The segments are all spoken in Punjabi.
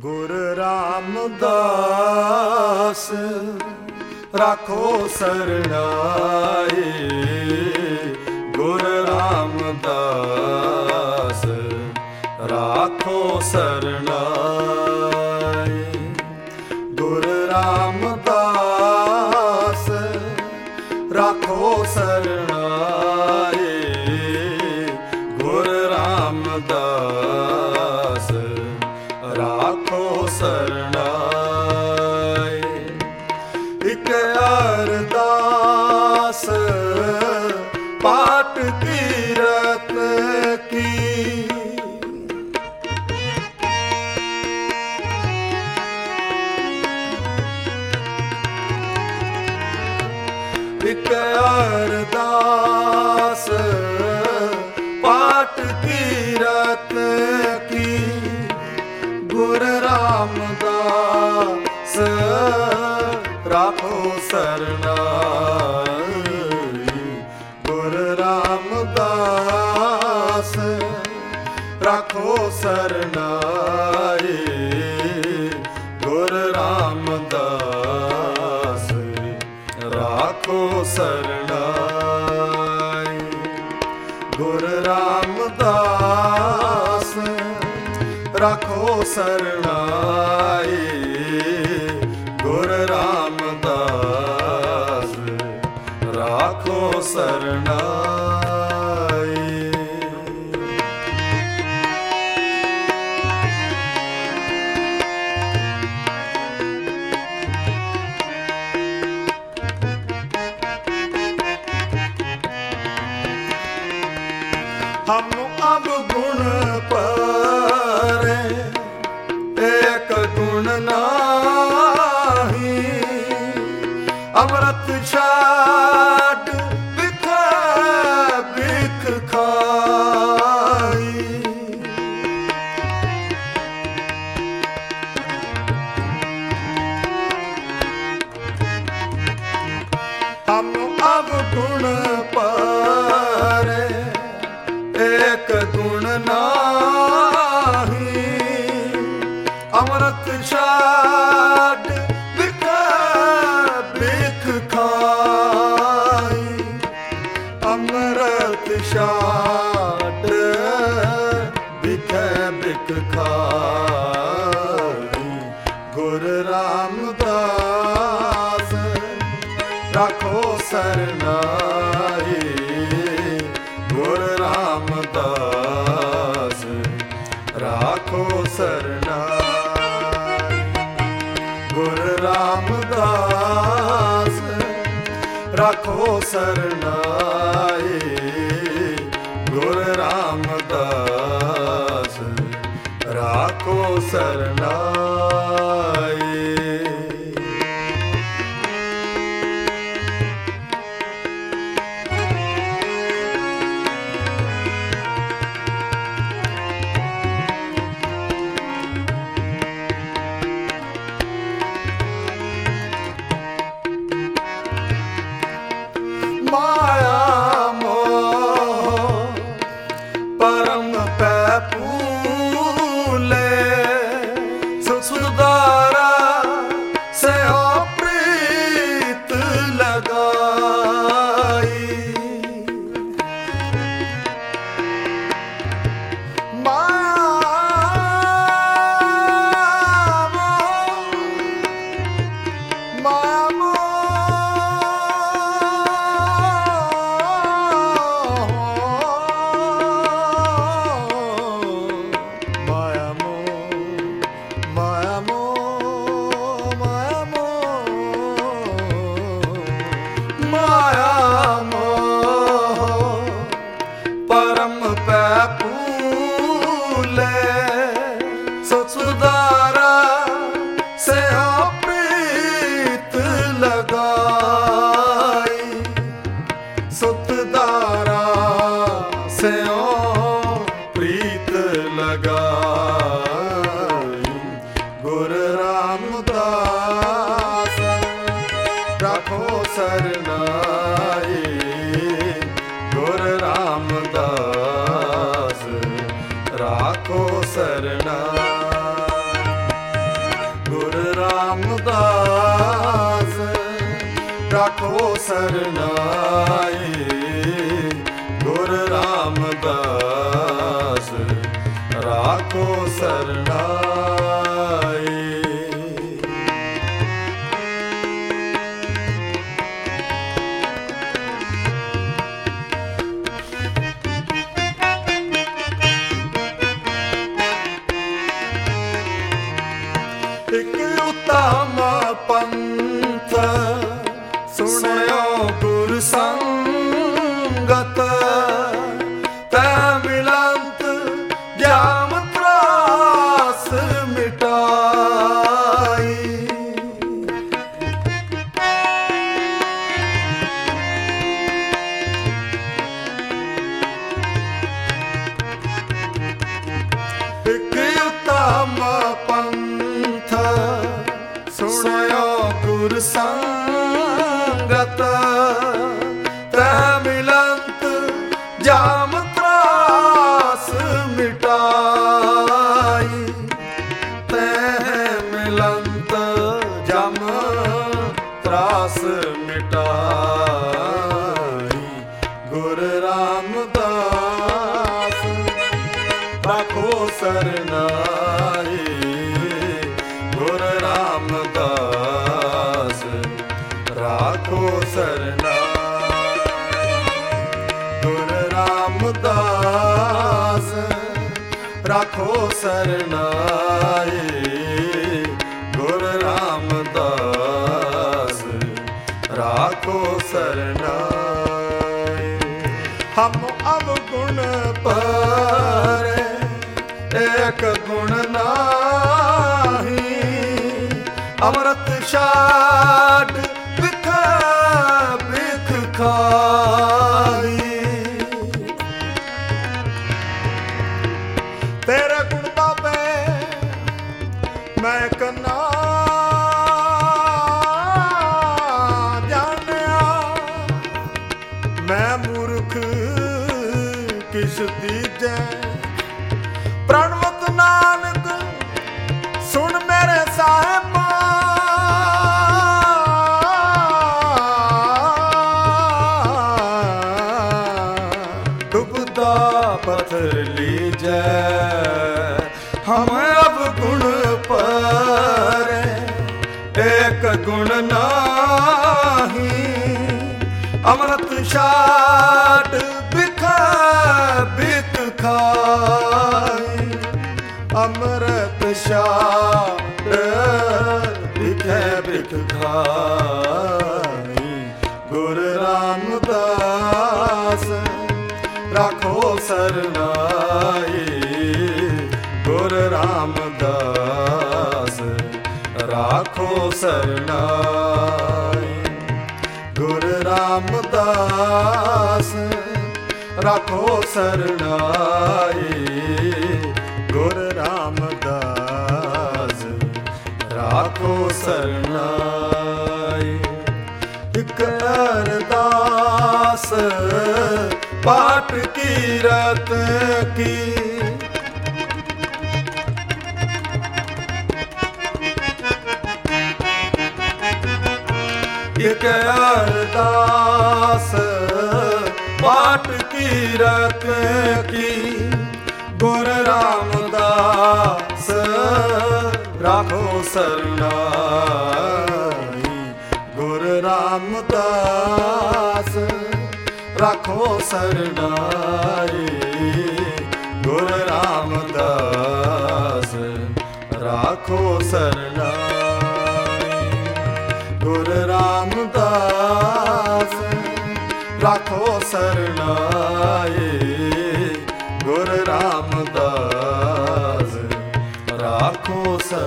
ਗੁਰ ਰਾਮਦਾਸ ਰਾਖੋ ਸਰਣਾਏ, ਗੁਰ ਰਾਮਦਾਸ ਰਾਖੋ ਸਰਣਾਏ। ਗੁਰ ਰਾਮਦਾਸ ਰਾਖੋ ਸਰਣਾਏ, ਗੁਰ ਰਾਮਦਾਸ ਰਾਖੋ ਸਰਣਾਏ। ਇਕ ਅਰਦਾਸ ਪਾਠ ਕੀਰਤ ਕੀ, ਇਕ ਅਰਦਾਸ ਪਾਠ ਕੀਰਤ ਕੀ, ਗੁਰ ਰਾਮਦਾਸ ਰਾਖੋ ਸਰਣਾਈ। ਗੁਰ ਰਾਮਦਾਸ ਰਾਖੋ ਸਰਣਾਈ, ਗੁਰ ਰਾਮਦਾਸ ਰਾਖੋ ਸਰਣਾਈ। ਗੁਰ ਰਾਮਦਾਸ ਰਾਖੋ ਸਰਣਾਈ, ਗੁਰ ਰਾਮਦਾਸ ਰਾਖੋ ਸਰਣਾਈ। ਹਮ ਅਵਗੁਣ ਪਰੇ ਏਕ ਗੁਣ ਨਾਹੀ, ਅੰਮ੍ਰਿਤ ਛਾਡ ਬਿਖ ਬਿਖ ਖਾਈ। ਹਮ ਅਵਗੁਣ ਪਰੇ ਏਕ ਗੁਣ ਨਾਹੀ, ਅੰਮ੍ਰਿਤ ਛਾਡ ਬਿਖ ਬਿਖ ਖਾਈ। ਅੰਮ੍ਰਿਤ ਛਾਡ ਬਿਖ ਬਿਖ ਖਾਈ। ਗੁਰ ਰਾਮਦਾਸ ਰਾਖੋ ਸਰਣਾਈ, ਗੁਰ ਰਾਮਦਾਸ ਰਾਖੋ ਸਰਣਾਈ। ਗੁਰ ਰਾਮਦਾਸ ਰਾਖੋ ਸਰਣਾਈ, ਗੁਰ ਰਾਮਦਾਸ ਰਾਖੋ ਸਰਣਾਈ। ਮਾਇਆ ਮੋਹ ਪਰਮ ਪੈ ਭੂਲੇ, ਸੁਦਾਰਾ ਸਿਓ ਪ੍ਰੀਤ ਲਗਾਈ। ਪਰਮ ਪੈ ਭੂਲੇ, ਸੁਦਾਰਾ ਸਿਓ ਪ੍ਰੀਤ ਲਗਾਈ। ਸੁਦਾਰਾ ਸਿਓ ਪ੍ਰੀਤ ਲਗਾਈ। ਗੁਰ ਰਾਮਦਾਸ ਰਾਖੋ ਸਰਣਾਈ, ਗੁਰ ਰਾਮਦਾਸ ਰਾਖੋ ਸਰਣਾਈ। ਰਾਮਦਾਸ ਰਾਖੋ ਸਰਨਾਈ ਗੁਰ ਰਾਮਦਾਸ ਰਾਖੋ ਸਰਨਾਈ। ਇੱਕ ਉਤਮ ਪੰਥ ਸੁਣਿਓ ਗੁਰ ਸੰਗਤ ਤੈ ਮਿਲੰਤ ਜਾਮ ਤਰਾਸ ਮਿਟਾਈ। ਇੱਕ ਉਤਮ ਪੰਥ ਸੁਣਿਓ ਗੁਰ ਸੰਗਤ ਤੈ ਮਿਲੰਤ ਜਾਮ ਤਰਾਸ ਮਿਟਾਈ। ਤੈ ਮਿਲੰਤ ਜਾਮ ਤਰਾਸ ਮਿਟਾਈ ਗੁਰ ਰਾਮਦਾਸ ਰਾਖੋ ਸਰਨਾਈ ਗੁਰ ਰਾਮਦਾਸ ਰਾਖੋ ਸਰਨਾਈ ਗੁਰ ਰਾਮਦਾਸ ਰਾਖੋ ਸਰਨਾਈ ਗੁਰ ਰਾਮਦਾਸ ਰਾਖੋ ਸਰਨਾਈ। ਹਮ ਅਵਗੁਣ ਪਰ ਏਕ ਗੁਣ ਨਾਹੀ ਅੰਮ੍ਰਿਤ ਛਾਡ ਬਿਖ ਬਿਖ ਖਾਈ। ਤੇਰੇ ਗੁਣ ਬਾਬੇ ਮੈਂ ਕਨਾ ਜਾਣਿਆ ਮੈਂ ਮੂਰਖ ਕਿਸ ਦੀਜੈ। ਪ੍ਰਣਵਤ ਨਾਨਕ ਸੁਣ ਮੇਰੇ ਸਾਹਿਬਾ ਡੁੱਬਦਾ ਪੱਥਰ ਲੀਜੈ। ਹਮ ਅਬ ਗੁਣ ਪਰ ਏਕ ਗੁਣ ਨਾਹੀ ਅੰਮ੍ਰਿਤ ਛਾਡ ਬਿਖ ਬਿਖ ਖਾਈ। ਅੰਮ੍ਰਿਤ ਛਾਡ ਬਿਖ ਬਿਖ ਖਾਈ ਗੁਰ ਰਾਮਦਾਸ ਰਾਖੋ ਸਰਨਾਈ ਗੁਰ ਰਾਮਦਾਸ ਰਾਖੋ ਸਰਨਾਈ ਗੁਰ ਰਾਮਦਾਸ ਰਾਖੋ ਸਰਨਾਈ ਗੁਰ ਰਾਮਦਾਸ ਰਾਖੋ ਸਰਨਾਈ। ਇਕ ਅਰਦਾਸ ਪਾਠ ਕੀਰਤ ਕੀ ਇਕ ਅਰਦਾਸ ਪਾਠ ਕੀਰਤ ਕੀ ਗੁਰ ਰਾਮਦਾਸ ਰਾਖੋ ਸਰਨਾਈ ਗੁਰ ਰਾਮਦਾਸ ਰਾਖੋ ਸਰਨਾਈ ਗੁਰ ਰਾਮਦਾਸ ਰਾਖੋ ਸਰਨਾਈ ਗੁਰ ਰਾਮਦਾਸ ਰਾਖੋ ਸਰਨਾਈ ਗੁਰ ਰਾਮਦਾਸ ਰਾਖੋ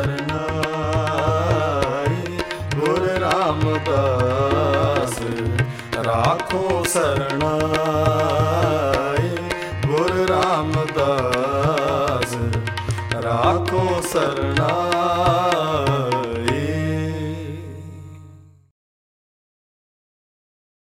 ਸਰਨਾਈ ਗੁਰ ਰਾਮਦਾਸ ਰਾਖੋ ਸਰਨਾਈ।